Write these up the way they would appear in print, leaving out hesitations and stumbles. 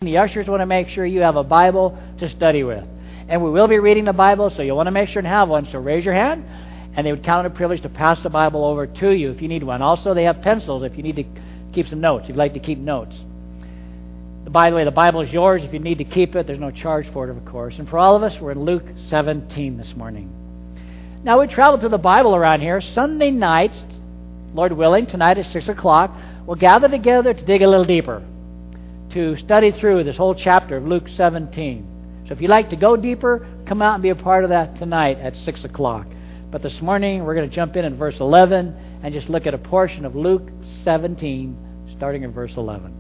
The ushers want to make sure you have a Bible to study with. And we will be reading the Bible, so you'll want to make sure and have one. So raise your hand, and they would count it a privilege to pass the Bible over to you if you need one. Also, they have pencils if you need to keep some notes, if you'd like to keep notes. By the way, the Bible is yours. If you need to keep it, there's no charge for it, of course. And for all of us, we're in Luke 17 this morning. Now, we travel to the Bible around here. Sunday nights, Lord willing, tonight at 6 o'clock, we'll gather together to dig a little deeper, to study through this whole chapter of Luke 17. So if you'd like to go deeper, come out and be a part of that tonight at 6 o'clock. But this morning, we're going to jump in verse 11 and just look at a portion of Luke 17, starting in verse 11.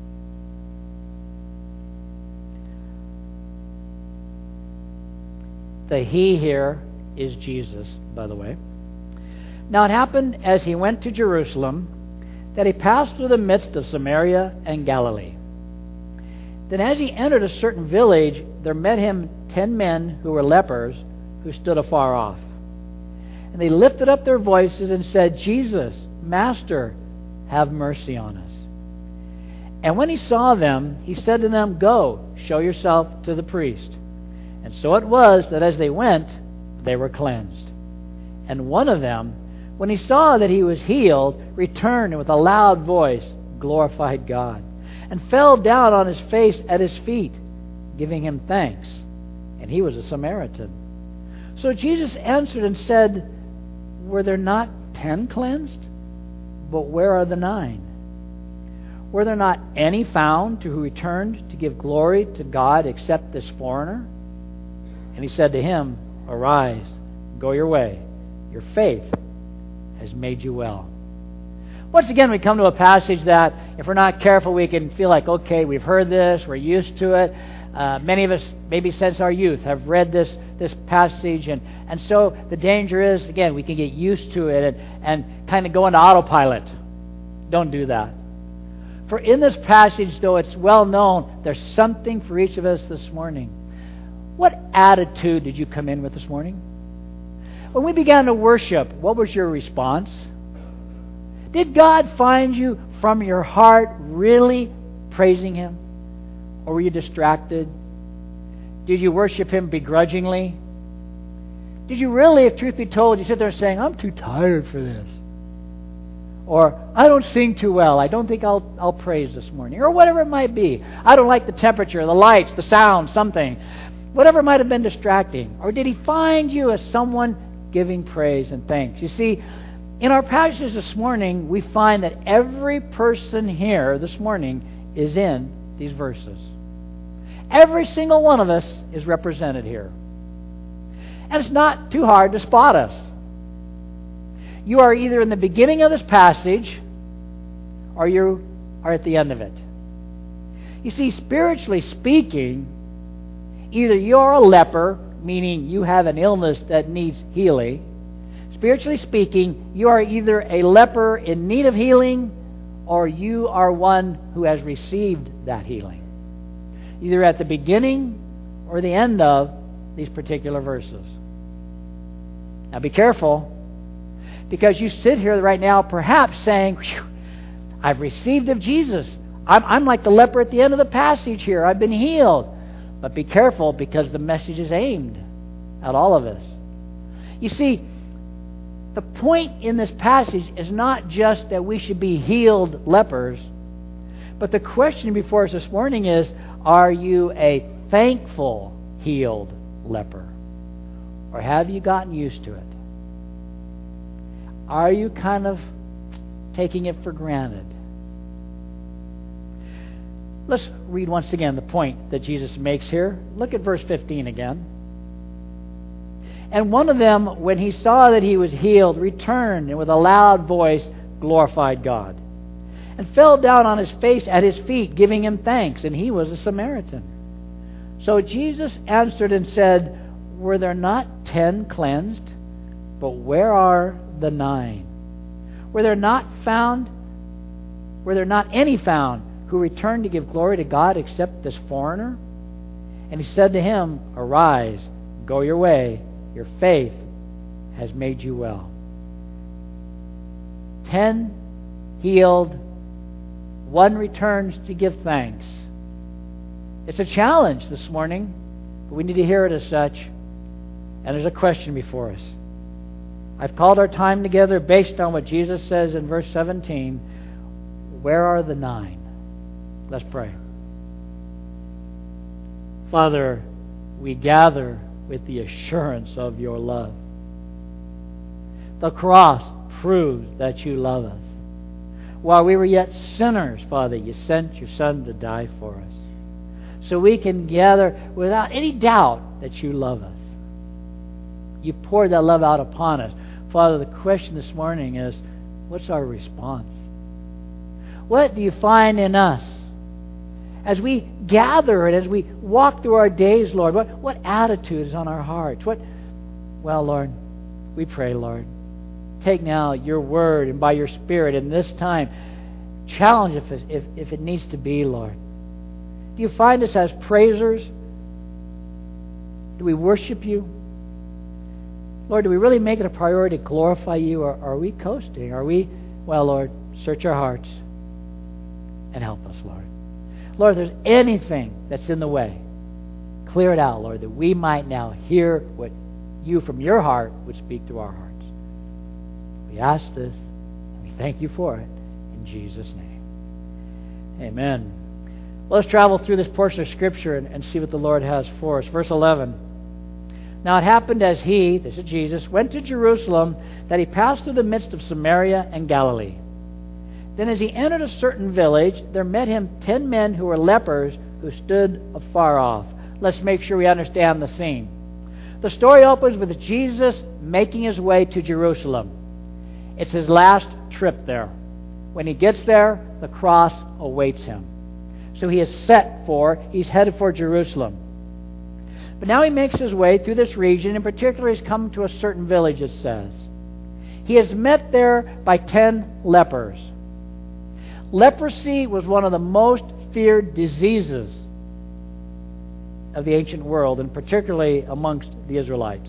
The he here is Jesus, by the way. Now it happened as he went to Jerusalem that he passed through the midst of Samaria and Galilee. Then as he entered a certain village, there met him 10 men who were lepers, who stood afar off. And they lifted up their voices and said, Jesus, Master, have mercy on us. And when he saw them, he said to them, Go, show yourself to the priest. And so it was that as they went, they were cleansed. And one of them, when he saw that he was healed, returned and with a loud voice glorified God, and fell down on his face at his feet, giving him thanks. And he was a Samaritan. So Jesus answered and said, Were there not 10 cleansed? But where are the 9? Were there not any found who returned to give glory to God except this foreigner? And he said to him, Arise, go your way. Your faith has made you well. Once again, we come to a passage that, if we're not careful, we can feel like, okay, we've heard this, we're used to it. Many of us, maybe since our youth, have read this passage. And so the danger is, again, we can get used to it and kind of go into autopilot. Don't do that. For in this passage, though it's well known, there's something for each of us this morning. What attitude did you come in with this morning? When we began to worship, what was your response? Did God find you from your heart really praising Him? Or were you distracted? Did you worship Him begrudgingly? Did you really, if truth be told, you sit there saying, I'm too tired for this? Or, I don't sing too well. I don't think I'll praise this morning. Or whatever it might be. I don't like the temperature, the lights, the sound, something. Whatever might have been distracting. Or did He find you as someone giving praise and thanks? You see, in our passages this morning, we find that every person here this morning is in these verses. Every single one of us is represented here. And it's not too hard to spot us. You are either in the beginning of this passage or you are at the end of it. You see, spiritually speaking, either you're a leper, meaning you have an illness that needs healing. Spiritually speaking, you are either a leper in need of healing or you are one who has received that healing. Either at the beginning or the end of these particular verses. Now be careful, because you sit here right now perhaps saying, I've received of Jesus. I'm like the leper at the end of the passage here. I've been healed. But be careful, because the message is aimed at all of us. You see, the point in this passage is not just that we should be healed lepers, but the question before us this morning is, are you a thankful healed leper? Or have you gotten used to it? Are you kind of taking it for granted? Let's read once again the point that Jesus makes here. Look at verse 15 again. And one of them, when he saw that he was healed, returned and with a loud voice glorified God, and fell down on his face at his feet, giving him thanks. And he was a Samaritan. So Jesus answered and said, Were there not 10 cleansed? But where are the 9? Were there not any found who returned to give glory to God except this foreigner? And he said to him, Arise, go your way. Your faith has made you well. 10 healed. 1 returns to give thanks. It's a challenge this morning, but we need to hear it as such. And there's a question before us. I've called our time together based on what Jesus says in verse 17. Where are the 9? Let's pray. Father, we gather with the assurance of your love. The cross proves that you love us. While we were yet sinners, Father, you sent your Son to die for us. So we can gather without any doubt that you love us. You poured that love out upon us. Father, the question this morning is, what's our response? What do you find in us as we gather and as we walk through our days, Lord? What attitude is on our hearts? Well, Lord, we pray, Lord, take now your word and by your Spirit in this time, challenge if it needs to be, Lord. Do you find us as praisers? Do we worship you? Lord, do we really make it a priority to glorify you, or are we coasting? Well, Lord, search our hearts and help us, Lord. Lord, if there's anything that's in the way, clear it out, Lord, that we might now hear what you from your heart would speak through our hearts. We ask this, and we thank you for it, in Jesus' name. Amen. Well, let's travel through this portion of Scripture and see what the Lord has for us. Verse 11. Now it happened as he, this is Jesus, went to Jerusalem, that he passed through the midst of Samaria and Galilee. Then as he entered a certain village, there met him 10 men who were lepers, who stood afar off. Let's make sure we understand the scene. The story opens with Jesus making his way to Jerusalem. It's his last trip there. When he gets there, the cross awaits him. So he's headed for Jerusalem. But now he makes his way through this region. In particular, he's come to a certain village, it says. He is met there by 10 lepers. Leprosy was one of the most feared diseases of the ancient world, and particularly amongst the Israelites.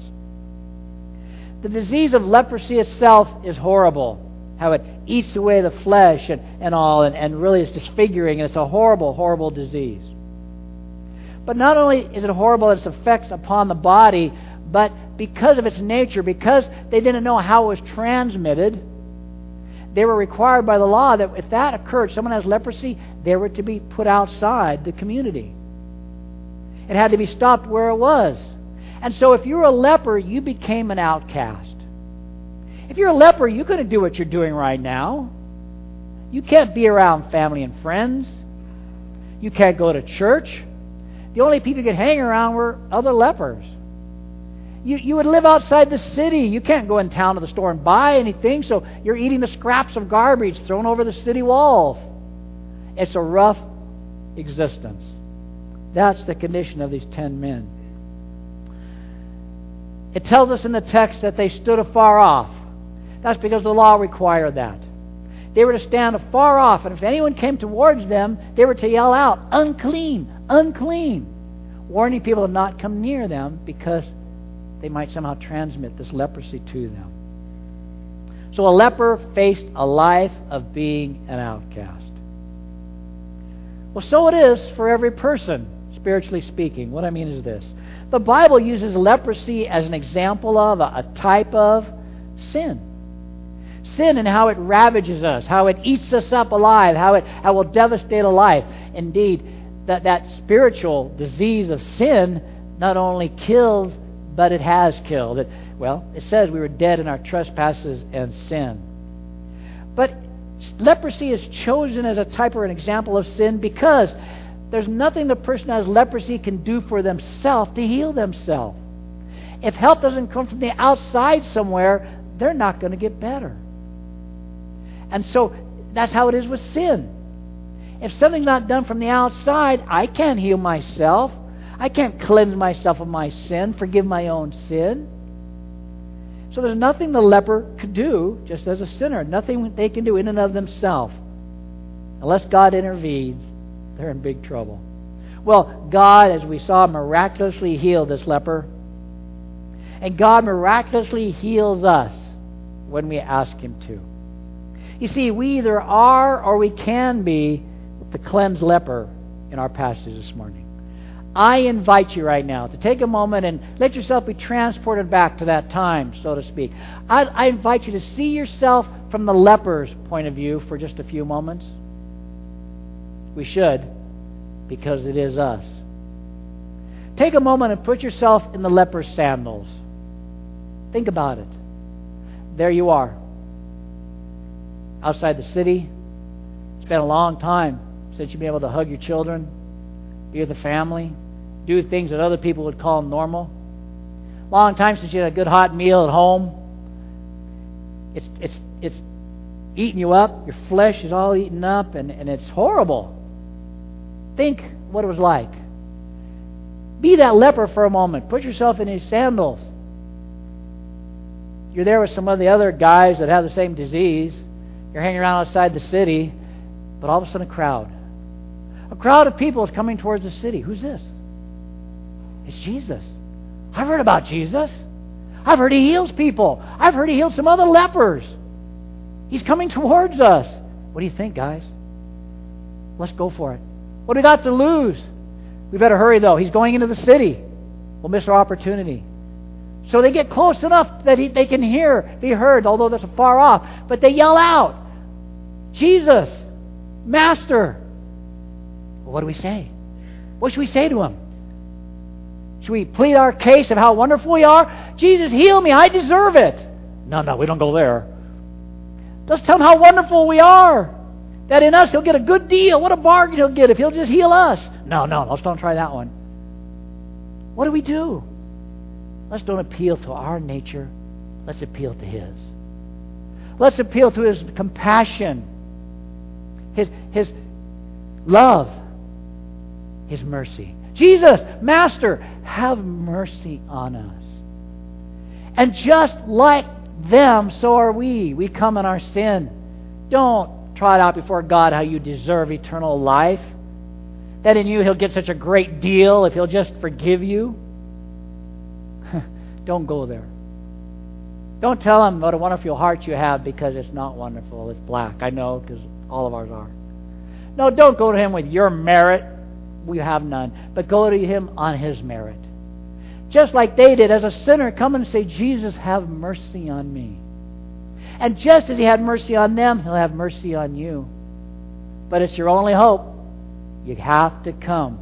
The disease of leprosy itself is horrible. How it eats away the flesh and all, and really is disfiguring, and it's a horrible, horrible disease. But not only is it horrible in its effects upon the body, but because of its nature, because they didn't know how it was transmitted, they were required by the law that if that occurred, someone has leprosy, they were to be put outside the community. It had to be stopped where it was. And so if you were a leper, you became an outcast. If you're a leper, you couldn't do what you're doing right now. You can't be around family and friends. You can't go to church. The only people you could hang around were other lepers. You would live outside the city. You can't go in town to the store and buy anything, so you're eating the scraps of garbage thrown over the city walls. It's a rough existence. That's the condition of these 10 men. It tells us in the text that they stood afar off. That's because the law required that. They were to stand afar off, and if anyone came towards them, they were to yell out, "Unclean, unclean," warning people to not come near them because they might somehow transmit this leprosy to them. So a leper faced a life of being an outcast. Well, so it is for every person, spiritually speaking. What I mean is this. The Bible uses leprosy as an example of, a type of sin. Sin and how it ravages us, how it eats us up alive, how it will devastate a life. Indeed, that spiritual disease of sin not only kills, but it has killed. It says we were dead in our trespasses and sin. But leprosy is chosen as a type or an example of sin because there's nothing the person who has leprosy can do for themselves to heal themselves. If help doesn't come from the outside somewhere, they're not going to get better. And so that's how it is with sin. If something's not done from the outside, I can't heal myself. I can't cleanse myself of my sin, forgive my own sin. So there's nothing the leper could do, just as a sinner. Nothing they can do in and of themselves. Unless God intervenes, they're in big trouble. Well, God, as we saw, miraculously healed this leper. And God miraculously heals us when we ask Him to. You see, we either are or we can be the cleansed leper in our passage this morning. I invite you right now to take a moment and let yourself be transported back to that time, so to speak. I invite you to see yourself from the leper's point of view for just a few moments. We should, because it is us. Take a moment and put yourself in the leper's sandals. Think about it. There you are, outside the city. It's been a long time since you've been able to hug your children, be with the family, do things that other people would call normal. Long time since you had a good hot meal at home. It's eating you up. Your flesh is all eaten up, and it's horrible. Think what it was like. Be that leper for a moment. Put yourself in his sandals. You're there with some of the other guys that have the same disease. You're hanging around outside the city, but all of a sudden a crowd of people is coming towards the city. Who's this? It's Jesus. I've heard about Jesus. I've heard he heals people. I've heard he healed some other lepers. He's coming towards us. What do you think, guys? Let's go for it. What do we got to lose? We better hurry, though. He's going into the city. We'll miss our opportunity. So they get close enough that they can be heard, although that's far off. But they yell out, Jesus, Master. Well, what do we say? What should we say to him? Should we plead our case of how wonderful we are? Jesus, heal me. I deserve it. No, we don't go there. Let's tell him how wonderful we are. That in us he'll get a good deal. What a bargain he'll get if he'll just heal us. No, let's don't try that one. What do we do? Let's don't appeal to our nature. Let's appeal to his. Let's appeal to his compassion, his love, his mercy. Jesus, Master, have mercy on us. And just like them, so are we. We come in our sin. Don't try it out before God how you deserve eternal life. That in you he'll get such a great deal if he'll just forgive you. Don't go there. Don't tell him what a wonderful heart you have, because it's not wonderful. It's black. I know, because all of ours are. No, don't go to him with your merit. We have none. But go to him on his merit. Just like they did as a sinner, come and say, Jesus, have mercy on me. And just as he had mercy on them, he'll have mercy on you. But it's your only hope. You have to come.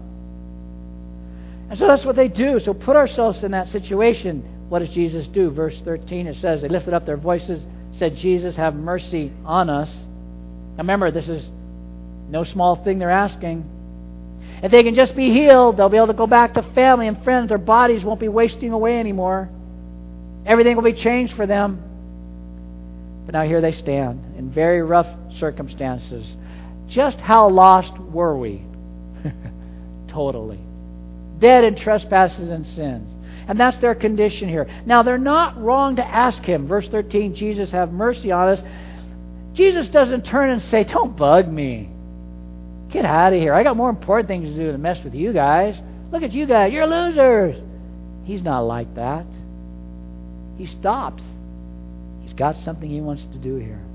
And so that's what they do. So put ourselves in that situation. What does Jesus do? Verse 13, it says, they lifted up their voices, said, Jesus, have mercy on us. Now remember, this is no small thing they're asking. If they can just be healed, they'll be able to go back to family and friends. Their bodies won't be wasting away anymore. Everything will be changed for them. But now here they stand in very rough circumstances. Just how lost were we? Totally. Dead in trespasses and sins. And that's their condition here. Now, they're not wrong to ask him. Verse 13, Jesus, have mercy on us. Jesus doesn't turn and say, don't bug me. Get out of here. I got more important things to do than mess with you guys. Look at you guys. You're losers. He's not like that. He stops. He's got something he wants to do here.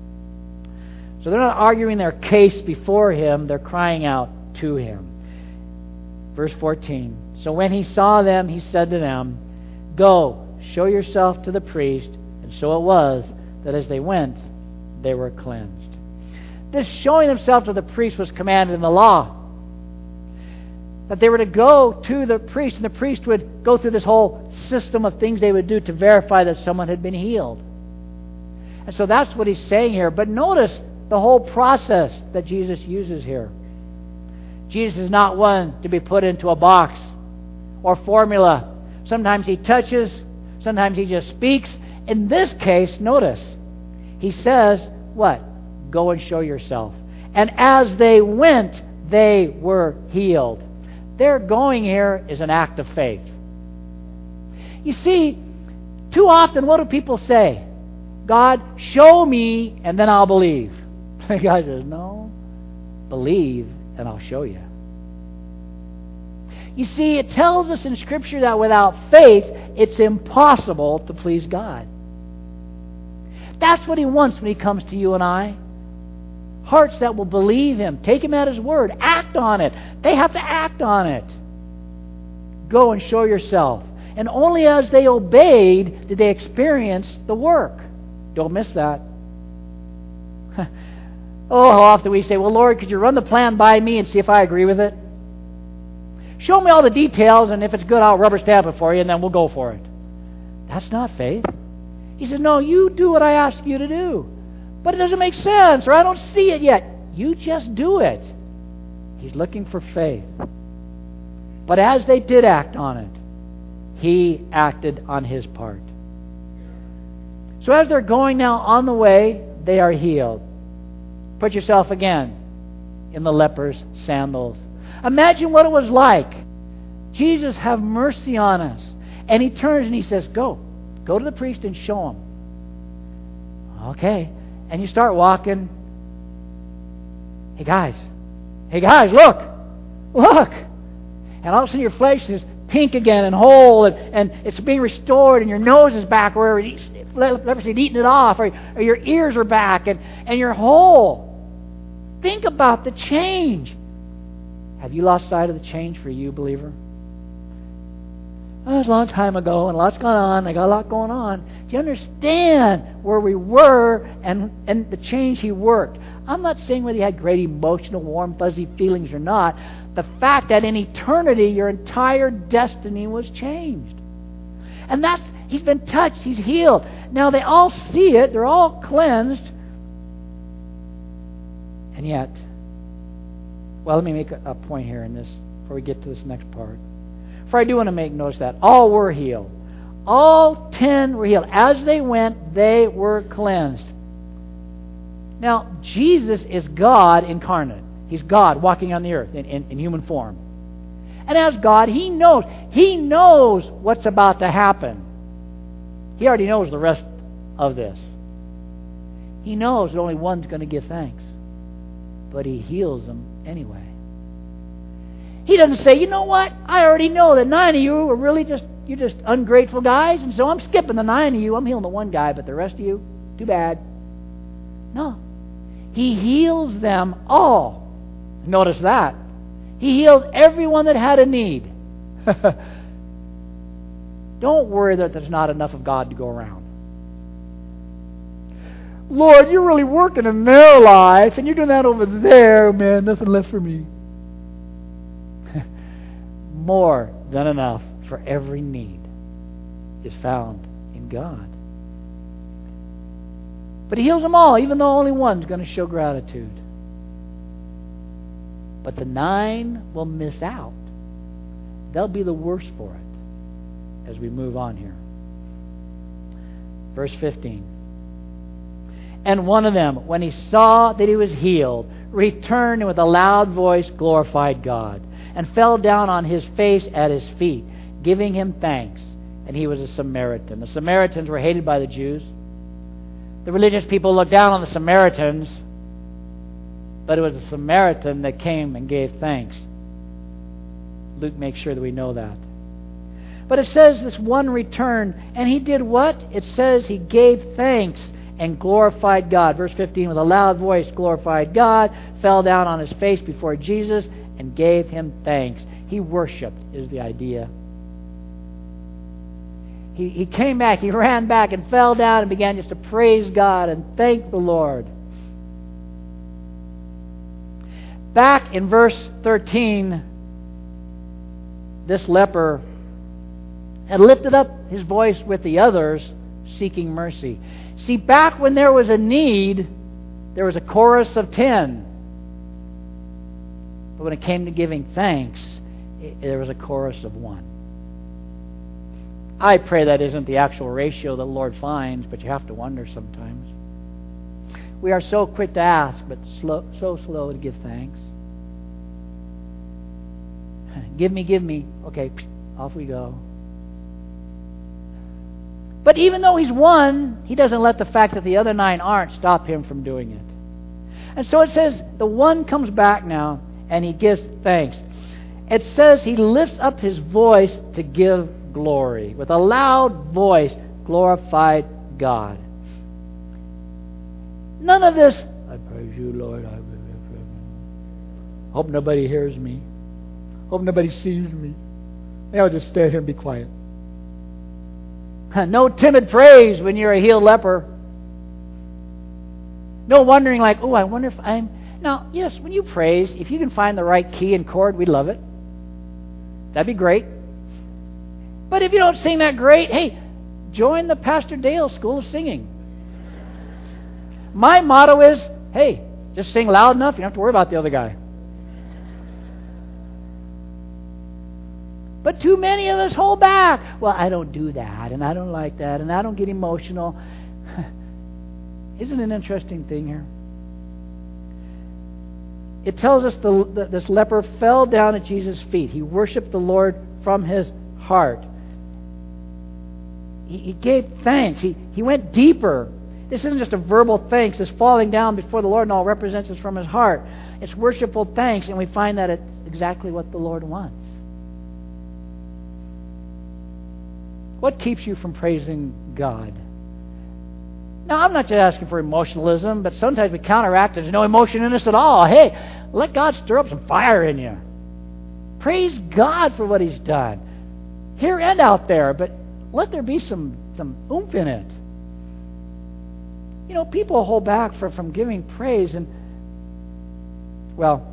So they're not arguing their case before him. They're crying out to him. Verse 14. So when he saw them, he said to them, go, show yourself to the priest. And so it was that as they went, they were cleansed. This showing themselves to the priest was commanded in the law. That they were to go to the priest, and the priest would go through this whole system of things they would do to verify that someone had been healed. And so that's what he's saying here. But notice the whole process that Jesus uses here. Jesus is not one to be put into a box or formula. Sometimes he touches, sometimes he just speaks. In this case, notice, he says, what? Go and show yourself. And as they went, they were healed. Their going here is an act of faith. You see, too often, what do people say? God, show me, and then I'll believe. God says, no, believe, and I'll show you. You see, it tells us in Scripture that without faith, it's impossible to please God. That's what he wants when he comes to you and I. Hearts that will believe him, take him at his word, act on it. They have to act on it. Go and show yourself. And only as they obeyed did they experience the work. Don't miss that. Oh, how often we say, well, Lord, could you run the plan by me and see if I agree with it? Show me all the details, and if it's good, I'll rubber stamp it for you, and then we'll go for it. That's not faith. He said, no, you do what I ask you to do. But it doesn't make sense, or I don't see it yet. You just do it. He's looking for faith. But as they did act on it, He acted on His part. So as they're going now on the way, they are healed. Put yourself again in the leper's sandals. Imagine what it was like. Jesus, have mercy on us. And He turns and He says, go to the priest and show him. Okay. And you start walking. Hey guys, look. And all of a sudden your flesh is pink again and whole, and it's being restored, and your nose is back where leprosy had eaten it off, or your ears are back, and you're whole. Think about the change. Have you lost sight of the change for you, believer? Oh, it was a long time ago, and a lot's gone on. I got a lot going on. Do you understand where we were and the change He worked? I'm not saying whether you had great emotional, warm, fuzzy feelings or not. The fact that in eternity your entire destiny was changed. And He's been touched. He's healed. Now they all see it. They're all cleansed. And yet, well, let me make a point here in this before we get to this next part. For I do want to make notice that all were healed. All 10 were healed. As they went, they were cleansed. Now, Jesus is God incarnate. He's God walking on the earth in human form. And as God, He knows what's about to happen. He already knows the rest of this. He knows that only one's going to give thanks. But He heals them anyway. He doesn't say, you know what? I already know that 9 of you are really you're just ungrateful guys, and so I'm skipping the 9 of you. I'm healing the one guy, but the rest of you, too bad. No. He heals them all. Notice that. He healed everyone that had a need. Don't worry that there's not enough of God to go around. Lord, you're really working in their life, and you're doing that over there, man. Nothing left for me. More than enough for every need is found in God. But He heals them all, even though only one's going to show gratitude. But the 9 will miss out. They'll be the worse for it as we move on here. Verse 15. And one of them, when he saw that he was healed, returned and with a loud voice glorified God, and fell down on his face at His feet, giving Him thanks. And he was a Samaritan. The Samaritans were hated by the Jews. The religious people looked down on the Samaritans, but it was the Samaritan that came and gave thanks. Luke makes sure that we know that. But it says this one returned, and he did what? It says he gave thanks and glorified God. Verse 15, with a loud voice glorified God, fell down on his face before Jesus, and gave Him thanks. He worshipped, is the idea. He came back, he ran back and fell down and began just to praise God and thank the Lord. Back in verse 13, this leper had lifted up his voice with the others, seeking mercy. See, back when there was a need, there was a chorus of 10. But when it came to giving thanks, there was a chorus of 1. I pray that isn't the actual ratio the Lord finds, but you have to wonder sometimes. We are so quick to ask, but so slow to give thanks. Give me. Okay, off we go. But even though he's one, he doesn't let the fact that the other 9 aren't stop him from doing it. And so it says the one comes back now and he gives thanks. It says he lifts up his voice to give glory. With a loud voice, glorified God. None of this, I praise you, Lord. I hope nobody hears me. Hope nobody sees me. Maybe I'll just stand here and be quiet. No timid praise when you're a healed leper. No wondering like, oh, I wonder if I'm... Now, yes, when you praise, if you can find the right key and chord, we'd love it. That'd be great. But if you don't sing that great, hey, join the Pastor Dale School of Singing. My motto is, hey, just sing loud enough, you don't have to worry about the other guy. But too many of us hold back. Well, I don't do that, and I don't like that, and I don't get emotional. Isn't it an interesting thing here? It tells us this leper fell down at Jesus' feet. He worshiped the Lord from his heart. He gave thanks. He went deeper. This isn't just a verbal thanks. This falling down before the Lord and all represents us from his heart. It's worshipful thanks, and we find that it's exactly what the Lord wants. What keeps you from praising God? Now, I'm not just asking for emotionalism, but sometimes we counteract it. There's no emotion in us at all. Hey, let God stir up some fire in you. Praise God for what He's done. Here and out there, but let there be some oomph in it. You know, people hold back from giving praise, and, well,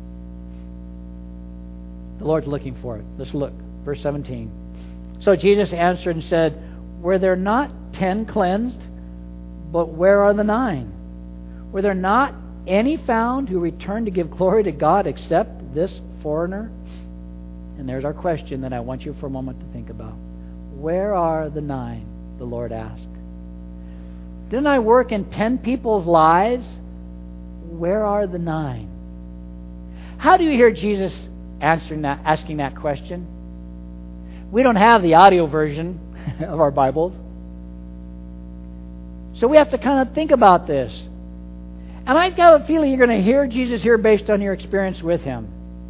the Lord's looking for it. Let's look. Verse 17. So Jesus answered and said, were there not 10 cleansed? But where are the 9? Were there not any found who returned to give glory to God except this foreigner? And there's our question that I want you for a moment to think about. Where are the 9? The Lord asked. Didn't I work in 10 people's lives? Where are the 9? How do you hear Jesus asking that question? We don't have the audio version of our Bibles. So we have to kind of think about this. And I've got a feeling you're going to hear Jesus here based on your experience with Him.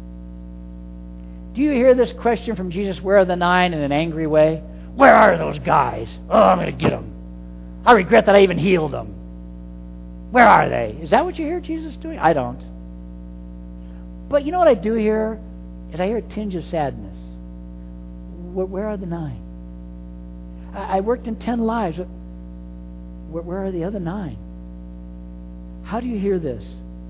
Do you hear this question from Jesus, where are the 9, in an angry way? Where are those guys? Oh, I'm going to get them. I regret that I even healed them. Where are they? Is that what you hear Jesus doing? I don't. But you know what I do hear? Is I hear a tinge of sadness. Where are the 9? I worked in 10 lives. Where are the other 9? How do you hear this?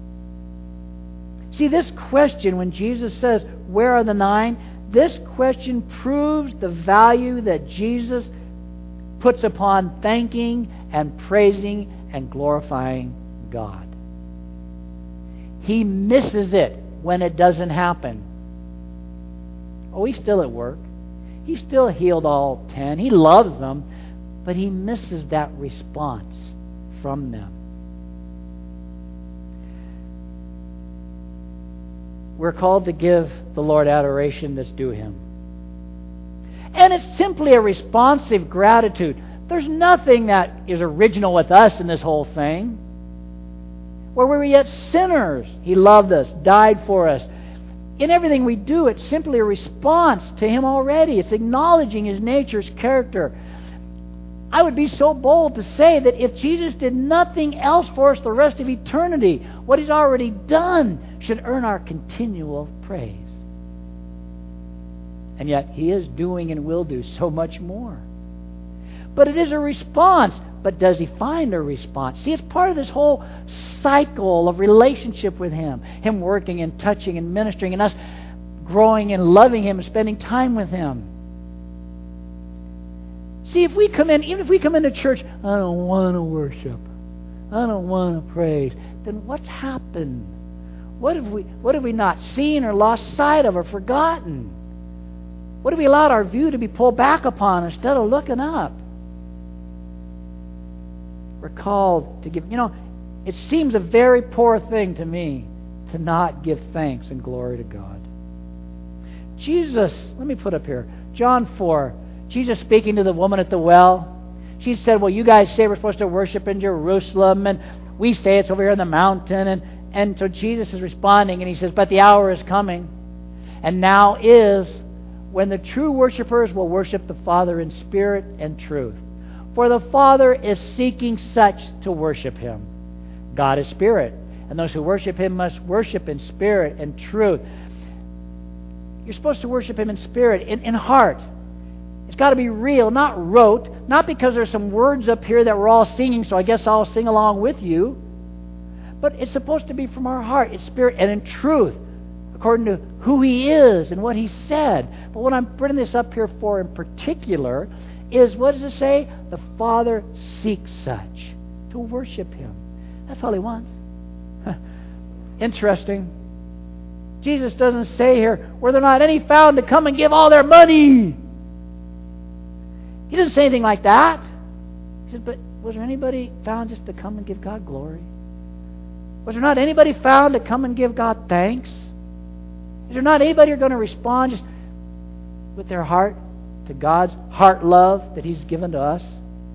See, this question, when Jesus says, where are the 9? This question proves the value that Jesus puts upon thanking and praising and glorifying God. He misses it when it doesn't happen. Oh, He's still at work. He still healed all 10. He loves them. But He misses that response from them. We're called to give the Lord adoration that's due Him. And it's simply a responsive gratitude. There's nothing that is original with us in this whole thing. Where we were yet sinners, He loved us, died for us. In everything we do, it's simply a response to Him already. It's acknowledging His nature, His character. I would be so bold to say that if Jesus did nothing else for us the rest of eternity, what He's already done should earn our continual praise. And yet He is doing and will do so much more. But it is a response. But does He find a response? See, it's part of this whole cycle of relationship with Him. Him working and touching and ministering, and us growing and loving Him and spending time with Him. See, if we come in, even if we come into church, I don't want to worship, I don't want to praise, then what's happened? What have we not seen or lost sight of or forgotten? What have we allowed our view to be pulled back upon instead of looking up? We're called to give, it seems a very poor thing to me to not give thanks and glory to God. Jesus, let me put up here, John 4, Jesus speaking to the woman at the well. She said, well, you guys say we're supposed to worship in Jerusalem, and we say it's over here in the mountain. And so Jesus is responding, and He says, but the hour is coming, and now is, when the true worshipers will worship the Father in spirit and truth. For the Father is seeking such to worship Him. God is spirit, and those who worship Him must worship in spirit and truth. You're supposed to worship Him in spirit, in heart. It's got to be real, not rote, not because there's some words up here that we're all singing, so I guess I'll sing along with you. But it's supposed to be from our heart, in spirit and in truth, according to who He is and what He said. But what I'm bringing this up here for in particular is, what does it say? The Father seeks such to worship Him. That's all He wants. Interesting. Jesus doesn't say here, were there not any found to come and give all their money? He doesn't say anything like that. He says, but was there anybody found just to come and give God glory? Was there not anybody found to come and give God thanks? Is there not anybody who are going to respond just with their heart to God's heart love that He's given to us?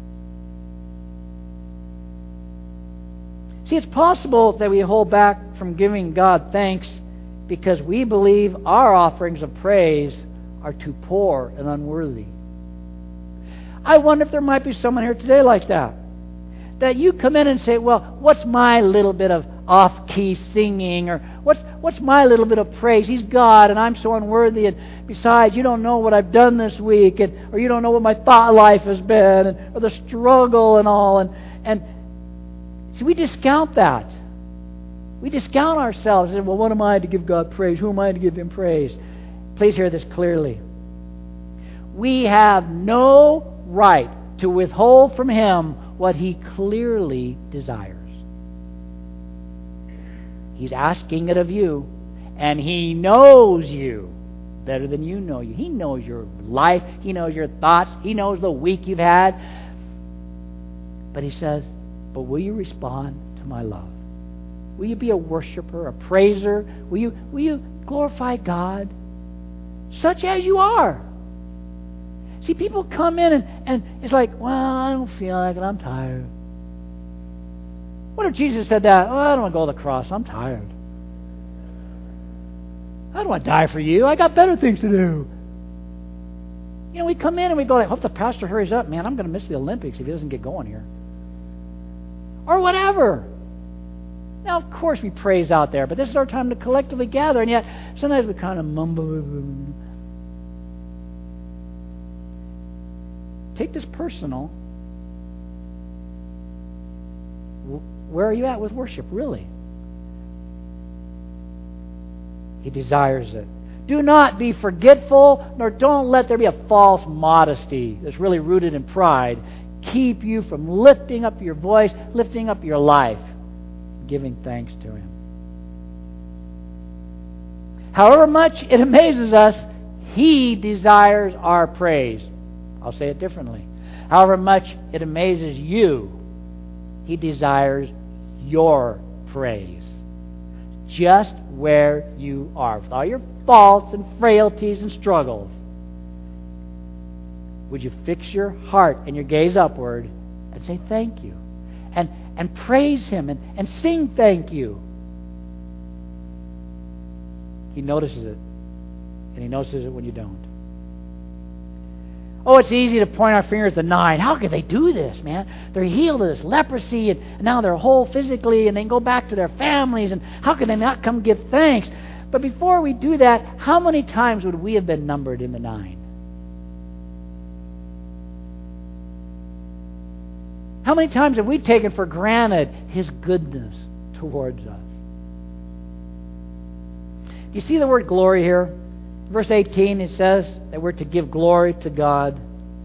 See, it's possible that we hold back from giving God thanks because we believe our offerings of praise are too poor and unworthy. I wonder if there might be someone here today like that. That you come in and say, well, what's my little bit of off-key singing? Or what's my little bit of praise? He's God and I'm so unworthy. And besides, you don't know what I've done this week. Or you don't know what my thought life has been. Or the struggle and all. And see, we discount that. We discount ourselves and say, well, what am I to give God praise? Who am I to give Him praise? Please hear this clearly. We have no right to withhold from Him what He clearly desires. He's asking it of you, and He knows you better than you know you. He knows your life. He knows your thoughts. He knows the week you've had. But He says, but will you respond to my love? Will you be a worshiper, a praiser? Will you glorify God such as you are? See, people come in and it's like, well, I don't feel like it. I'm tired. What if Jesus said that? Oh, I don't want to go to the cross. I'm tired. I don't want to die for you. I got better things to do. You know, we come in and we go, I hope the pastor hurries up, man. I'm going to miss the Olympics if he doesn't get going here. Or whatever. Now, of course, we praise out there, but this is our time to collectively gather, and yet sometimes we kind of mumble. Take this personal. Where are you at with worship, really? He desires it. Do not be forgetful, nor don't let there be a false modesty that's really rooted in pride keep you from lifting up your voice, lifting up your life, giving thanks to Him. However much it amazes us, He desires our praise. I'll say it differently. However much it amazes you, He desires your praise. Just where you are, with all your faults and frailties and struggles. Would you fix your heart and your gaze upward and say thank you? And praise Him and sing thank you. He notices it. And He notices it when you don't. Oh, it's easy to point our finger at the 9. How could they do this, man? They're healed of this leprosy, and now they're whole physically, and they can go back to their families, and how can they not come give thanks? But before we do that, how many times would we have been numbered in the 9? How many times have we taken for granted His goodness towards us? Do you see the word glory here? Verse 18, it says that we're to give glory to God.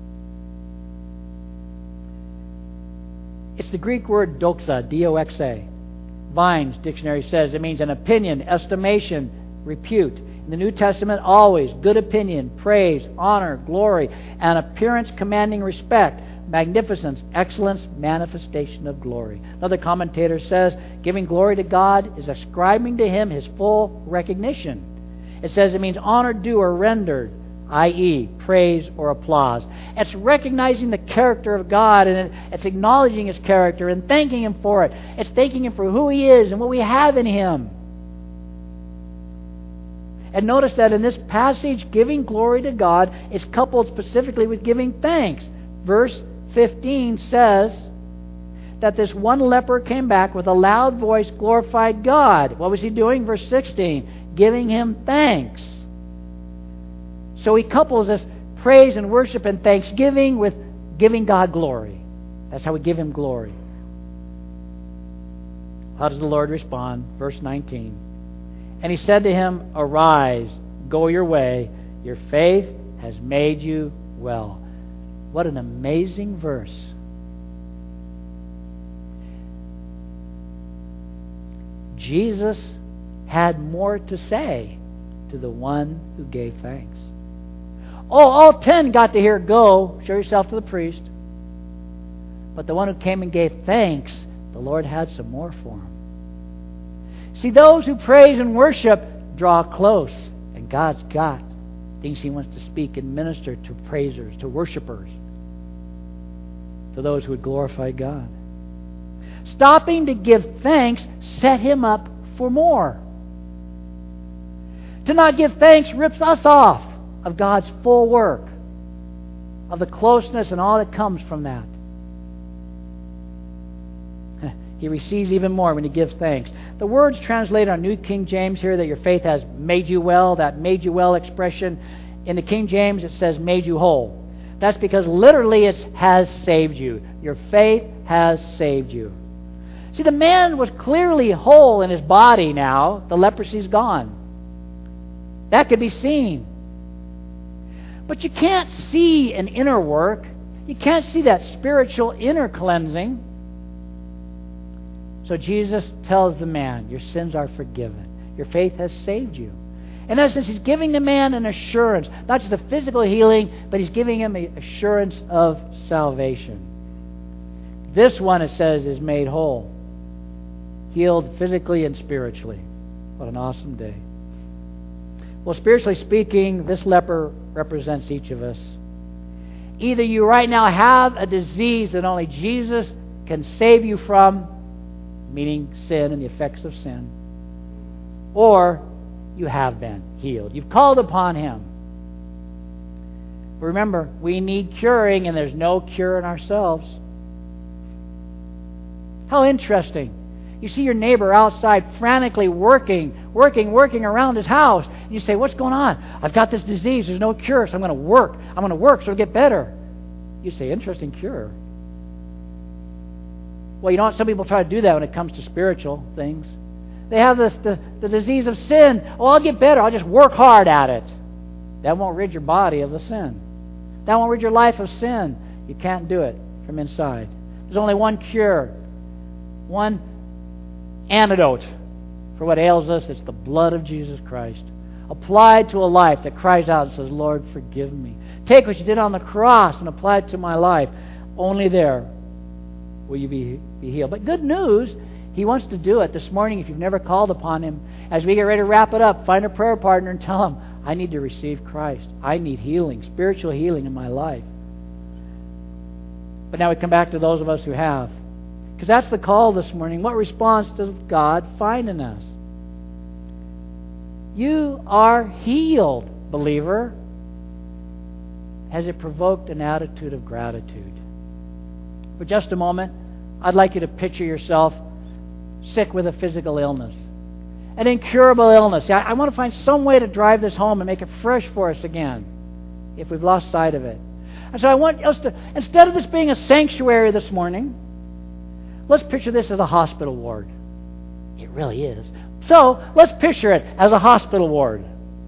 It's the Greek word doxa, D-O-X-A. Vine's dictionary says it means an opinion, estimation, repute. In the New Testament, always good opinion, praise, honor, glory, an appearance commanding respect, magnificence, excellence, manifestation of glory. Another commentator says giving glory to God is ascribing to Him His full recognition. It says it means honor due or rendered, i.e., praise or applause. It's recognizing the character of God, and it's acknowledging His character and thanking Him for it. It's thanking Him for who He is and what we have in Him. And notice that in this passage, giving glory to God is coupled specifically with giving thanks. Verse 15 says that this one leper came back with a loud voice, glorified God. What was he doing? Verse 16, giving Him thanks. So he couples this praise and worship and thanksgiving with giving God glory. That's how we give Him glory. How does the Lord respond? Verse 19. And He said to him, "Arise, go your way. Your faith has made you well." What an amazing verse. Jesus had more to say to the one who gave thanks. Oh, all 10 got to hear, "Go, show yourself to the priest." But the one who came and gave thanks, the Lord had some more for him. See, those who praise and worship draw close, and God's got things He wants to speak and minister to praisers, to worshipers, to those who would glorify God. Stopping to give thanks set Him up for more. To not give thanks rips us off of God's full work, of the closeness and all that comes from that. He receives even more when He gives thanks. The words translated on New King James here, that your faith has made you well, that made you well expression, in the King James it says made you whole. That's because literally it has saved you. Your faith has saved you. See, the man was clearly whole in his body now. The leprosy's gone. That could be seen. But you can't see an inner work. You can't see that spiritual inner cleansing. So Jesus tells the man, your sins are forgiven. Your faith has saved you. In essence, He's giving the man an assurance. Not just a physical healing, but He's giving him an assurance of salvation. This one, it says, is made whole. Healed physically and spiritually. What an awesome day. Well, spiritually speaking, this leper represents each of us. Either you right now have a disease that only Jesus can save you from, meaning sin and the effects of sin, or you have been healed. You've called upon Him. Remember, we need curing, and there's no cure in ourselves. How interesting. You see your neighbor outside frantically working around his house. And you say, "What's going on?" "I've got this disease. There's no cure, so I'm going to work. I'm going to work so it'll get better." You say, "Interesting cure." Well, you know what? Some people try to do that when it comes to spiritual things. They have the disease of sin. "Oh, I'll get better. I'll just work hard at it." That won't rid your body of the sin. That won't rid your life of sin. You can't do it from inside. There's only one cure, one antidote for what ails us. It's the blood of Jesus Christ, applied to a life that cries out and says, "Lord, forgive me." Take what you did on the cross and apply it to my life. Only there will you be healed. But good news, He wants to do it this morning. If you've never called upon Him, as we get ready to wrap it up, find a prayer partner and tell them, "I need to receive Christ. I need healing, spiritual healing in my life." But now we come back to those of us who have. Because that's the call this morning. What response does God find in us? You are healed, believer. Has it provoked an attitude of gratitude? For just a moment, I'd like you to picture yourself sick with a physical illness, an incurable illness. I want to find some way to drive this home and make it fresh for us again if we've lost sight of it. And so I want us to, instead of this being a sanctuary this morning, let's picture this as a hospital ward. It really is. So let's picture it as a hospital ward.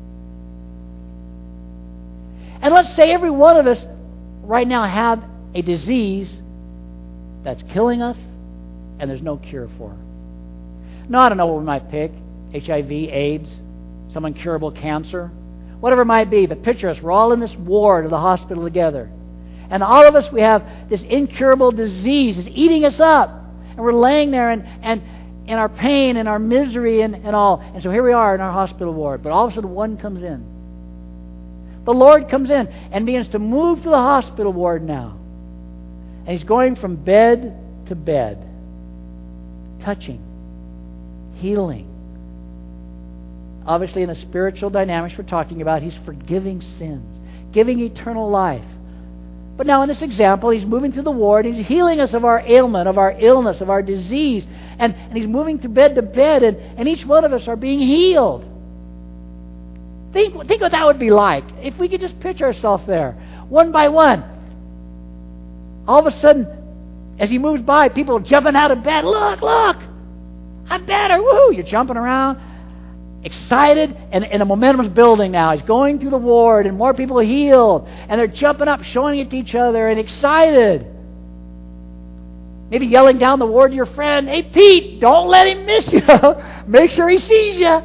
And let's say every one of us right now have a disease that's killing us and there's no cure for. Now, I don't know what we might pick. HIV, AIDS, some incurable cancer, whatever it might be. But picture us, we're all in this ward of the hospital together. And all of us, we have this incurable disease. It's eating us up. And we're laying there and in our pain and our misery and all. And so here we are in our hospital ward. But all of a sudden one comes in. The Lord comes in and begins to move to the hospital ward now. And He's going from bed to bed, touching, healing. Obviously in the spiritual dynamics we're talking about, He's forgiving sins, giving eternal life. But now in this example, He's moving to the ward. He's healing us of our ailment, of our illness, of our disease. And He's moving to bed, and each one of us are being healed Think what that would be like if we could just picture ourselves there, one by one. All of a sudden, as he moves by, people are jumping out of bed. Look, I'm better. Woohoo! You're jumping around, excited, and the momentum's building now. He's going through the ward, and more people are healed, and they're jumping up, showing it to each other, and excited. Maybe yelling down the ward to your friend, "Hey, Pete, don't let him miss you. Make sure he sees you."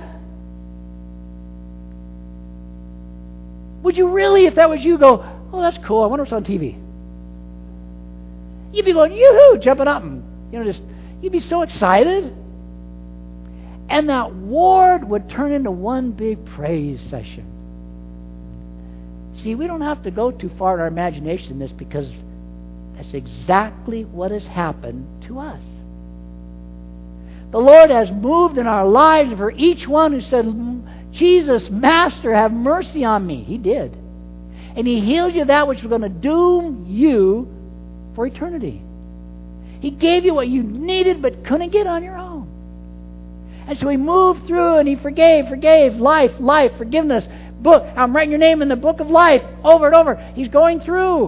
Would you really, if that was you, go, "Oh, that's cool. I wonder what's on TV." You'd be going, "Yoo-hoo," jumping up, and you'd be so excited. And that ward would turn into one big praise session. See, we don't have to go too far in our imagination in this, because that's exactly what has happened to us. The Lord has moved in our lives for each one who said, "Jesus, Master, have mercy on me." He did. And He healed you that which was going to doom you for eternity. He gave you what you needed but couldn't get on your own. And so He moved through and He forgave, life, forgiveness. Book, I'm writing your name in the book of life over and over. He's going through.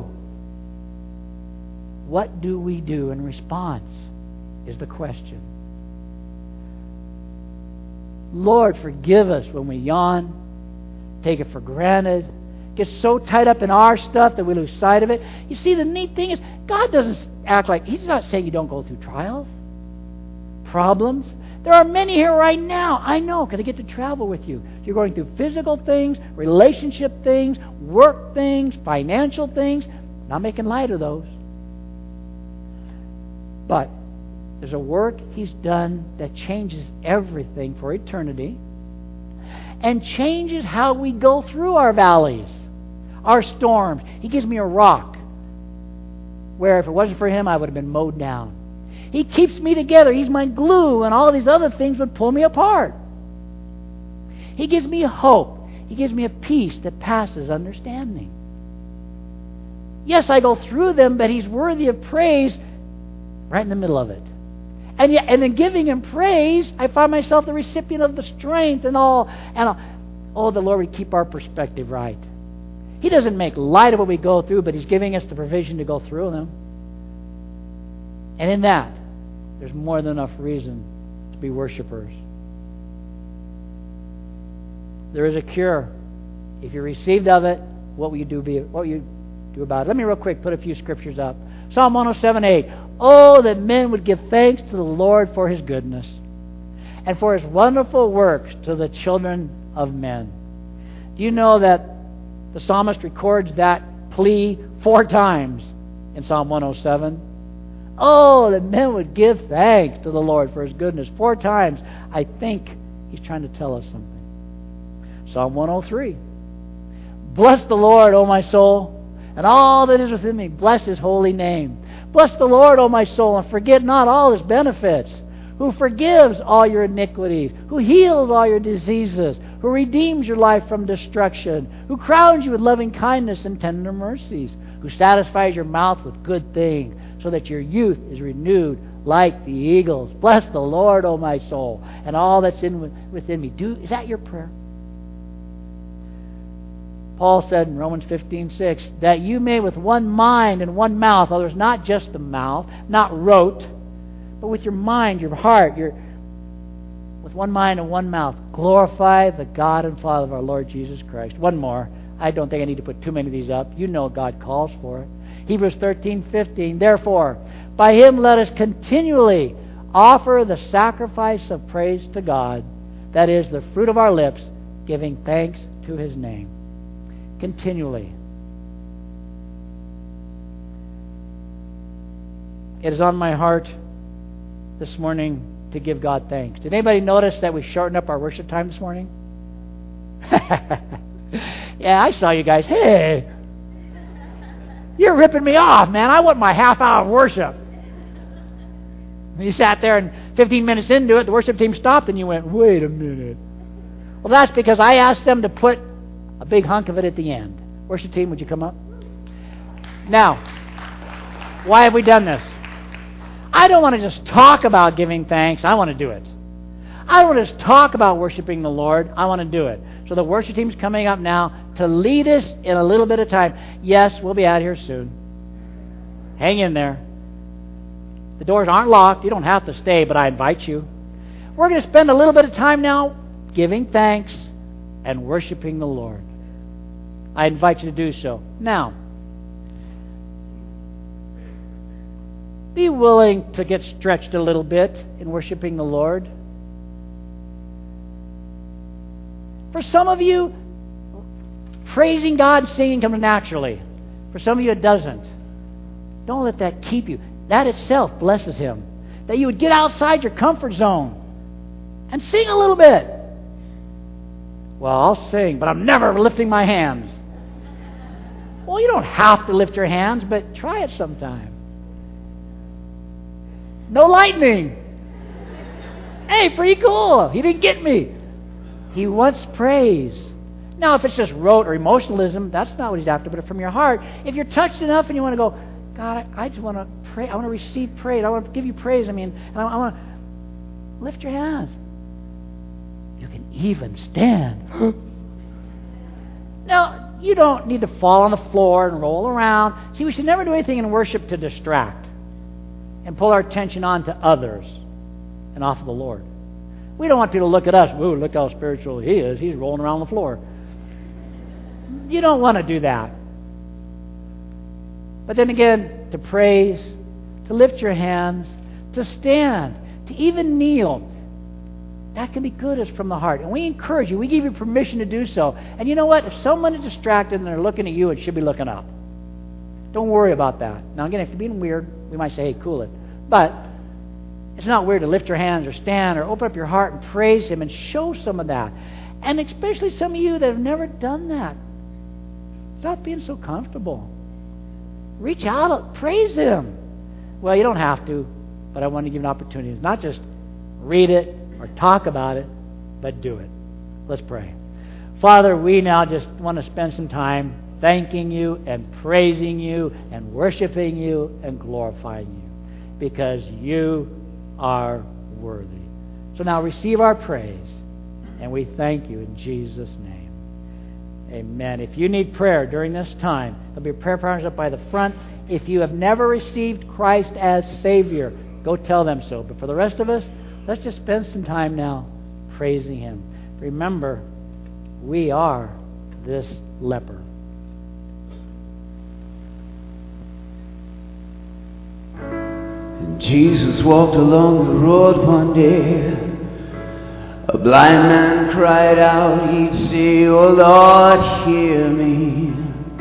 What do we do in response is the question. Lord, forgive us when we yawn, take it for granted, get so tied up in our stuff that we lose sight of it. You see, the neat thing is, God doesn't act like, He's not saying you don't go through trials, problems. There are many here right now. I know, because I get to travel with you. You're going through physical things, relationship things, work things, financial things. Not making light of those. But there's a work He's done that changes everything for eternity and changes how we go through our valleys, our storms. He gives me a rock where if it wasn't for Him, I would have been mowed down. He keeps me together. He's my glue, and all these other things would pull me apart. He gives me hope. He gives me a peace that passes understanding. Yes, I go through them, but He's worthy of praise right in the middle of it. And in giving Him praise, I find myself the recipient of the strength and all. Oh, the Lord would keep our perspective right. He doesn't make light of what we go through, but He's giving us the provision to go through them. And in that, there's more than enough reason to be worshipers. There is a cure. If you received of it, what will you do about it? Let me real quick put a few scriptures up. Psalm 107:8. Oh, that men would give thanks to the Lord for His goodness and for His wonderful works to the children of men. Do you know that the psalmist records that plea 4 times in Psalm 107? Oh, that men would give thanks to the Lord for His goodness. 4 times. I think He's trying to tell us something. Psalm 103. Bless the Lord, O my soul, and all that is within me. Bless His holy name. Bless the Lord, O my soul, and forget not all His benefits, who forgives all your iniquities, who heals all your diseases, who redeems your life from destruction, who crowns you with loving kindness and tender mercies, who satisfies your mouth with good things, so that your youth is renewed like the eagles. Bless the Lord, O my soul, and all that's within me. Is that your prayer? Paul said in Romans 15:6, that you may with one mind and one mouth, others not just the mouth, not rote, but with your mind, your heart, with one mind and one mouth, glorify the God and Father of our Lord Jesus Christ. One more. I don't think I need to put too many of these up. You know God calls for it. Hebrews 13:15. Therefore, by Him let us continually offer the sacrifice of praise to God, that is the fruit of our lips, giving thanks to His name. Continually. It is on my heart this morning to give God thanks. Did anybody notice that we shortened up our worship time this morning? Yeah, I saw you guys. Hey, you're ripping me off, man. I want my half hour of worship. And you sat there and 15 minutes into it, the worship team stopped and you went, wait a minute. Well, that's because I asked them to put a big hunk of it at the end. Worship team, would you come up? Now, why have we done this? I don't want to just talk about giving thanks. I want to do it. I don't want to just talk about worshiping the Lord. I want to do it. So So the worship team's coming up now to lead us in a little bit of time. Yes, we'll be out here soon. Hang in there. The doors aren't locked. You don't have to stay, but I invite you. We're going to spend a little bit of time now giving thanks and worshiping the Lord. I invite you to do so. Now, be willing to get stretched a little bit in worshiping the Lord. For some of you, praising God and singing comes naturally. For some of you, it doesn't. Don't let that keep you. That itself blesses Him. That you would get outside your comfort zone and sing a little bit. Well, I'll sing, but I'm never lifting my hands. Well, you don't have to lift your hands, but try it sometime. No lightning. Hey, pretty cool. He didn't get me. He wants praise. Now, if it's just rote or emotionalism, that's not what He's after, but from your heart. If you're touched enough and you want to go, God, I just want to pray. I want to receive praise. I want to give you praise. I want to lift your hands. You can even stand. Now, you don't need to fall on the floor and roll around. See, we should never do anything in worship to distract and pull our attention on to others and off of the Lord. We don't want people to look at us. Ooh, look how spiritual he is. He's rolling around the floor. You don't want to do that. But then again, to praise, to lift your hands, to stand, to even kneel, that can be good as from the heart. And we encourage you. We give you permission to do so. And you know what? If someone is distracted and they're looking at you, it should be looking up. Don't worry about that. Now again, if you're being weird, we might say, hey, cool it. But it's not weird to lift your hands or stand or open up your heart and praise Him and show some of that. And especially some of you that have never done that. Stop being so comfortable. Reach out, praise Him. Well, you don't have to, but I want to give you an opportunity. Not just read it or talk about it, but do it. Let's pray. Father, we now just want to spend some time thanking You and praising You and worshiping You and glorifying You because You are worthy. So now receive our praise, and we thank You in Jesus' name. Amen. If you need prayer during this time, there'll be prayer partners up by the front. If you have never received Christ as Savior, go tell them so. But for the rest of us, let's just spend some time now praising Him. Remember, we are this leper. Jesus walked along the road one day. A blind man cried out, he'd say, "Oh Lord, hear me.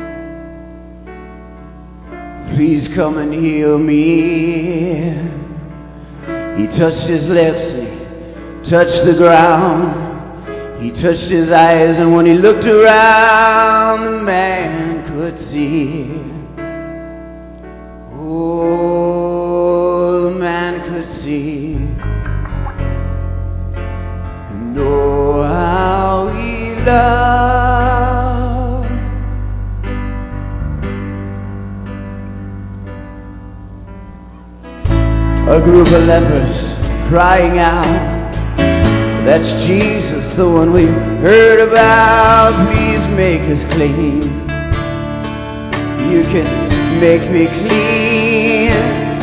Please come and heal me." He touched his lips and he touched the ground. He touched his eyes, and when he looked around, the man could see. Oh, the man could see. And oh, how he loved. A group of lepers crying out, "That's Jesus, the one we heard about. Please make us clean. You can make me clean."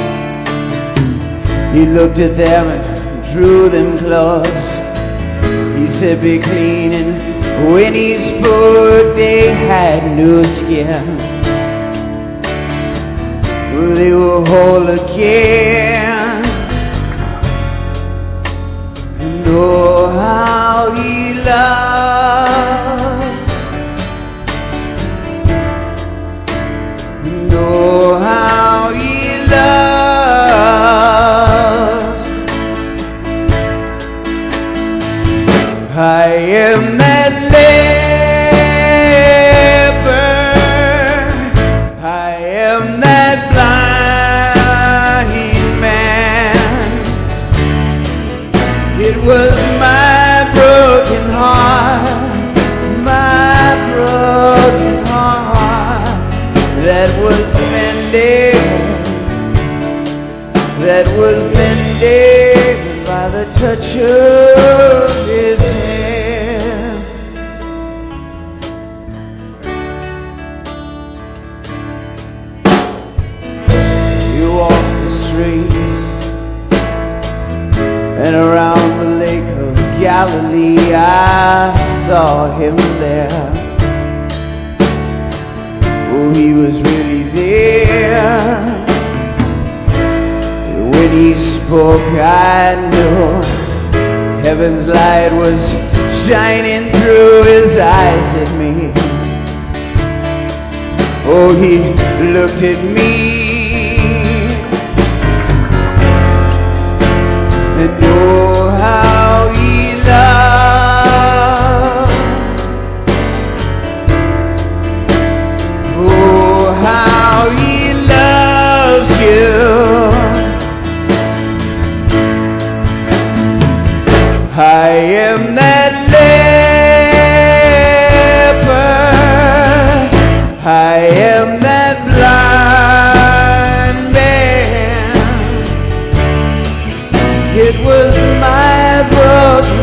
He looked at them and drew them close. He said, "Be clean." And when he spoke, they had no skin. They were whole again. And oh, how he loved. And oh, how he loved. I am that leper. I am that blind man. It was my broken heart, that was mended by the touch of His hand. I saw him there. Oh, he was really there. When he spoke, I knew heaven's light was shining through his eyes at me. Oh, he looked at me and oh, how he loved. Oh, how he loves you. I am that leper. I am that blind man. It was my broken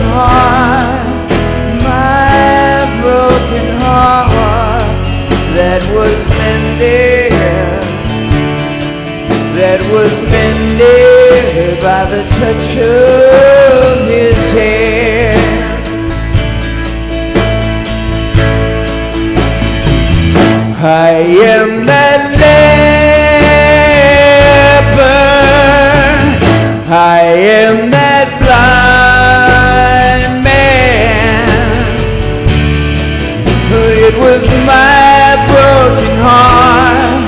heart that was mended by the touch of his hand. I am that leper. I am that blind man. It was my broken heart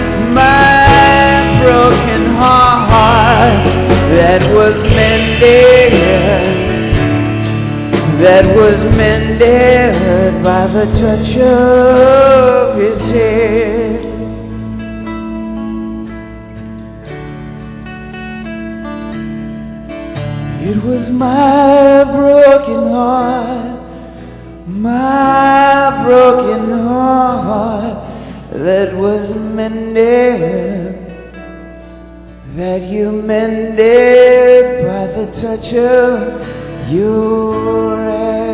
that was mended by the touch of his hand. It was my broken heart that was mended, that you mended by the touch of your hand.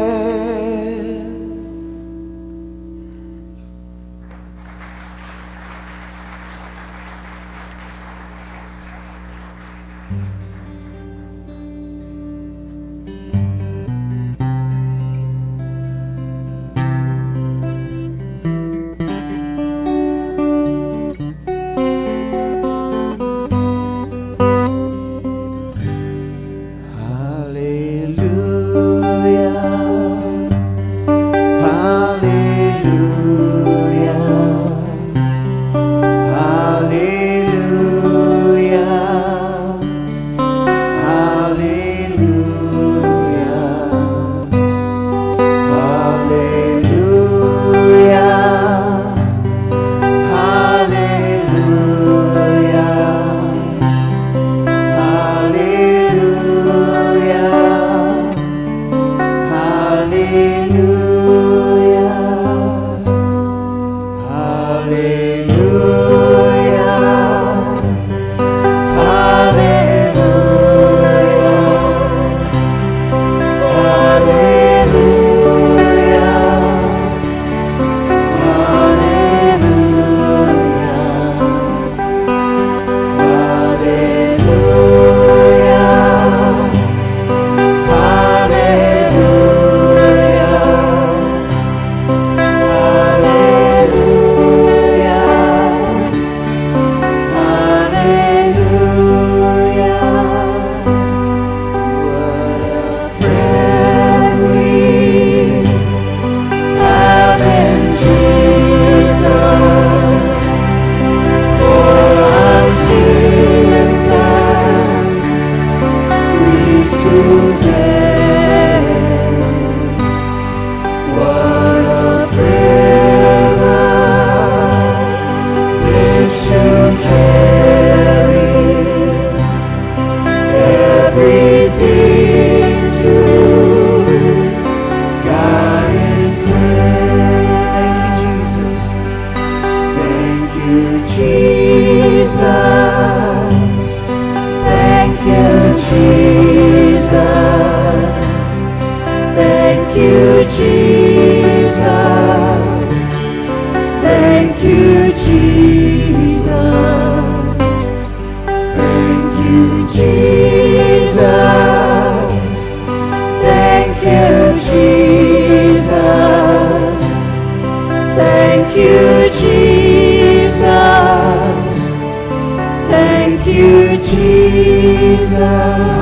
Jesus. Thank you, Jesus. Jesus.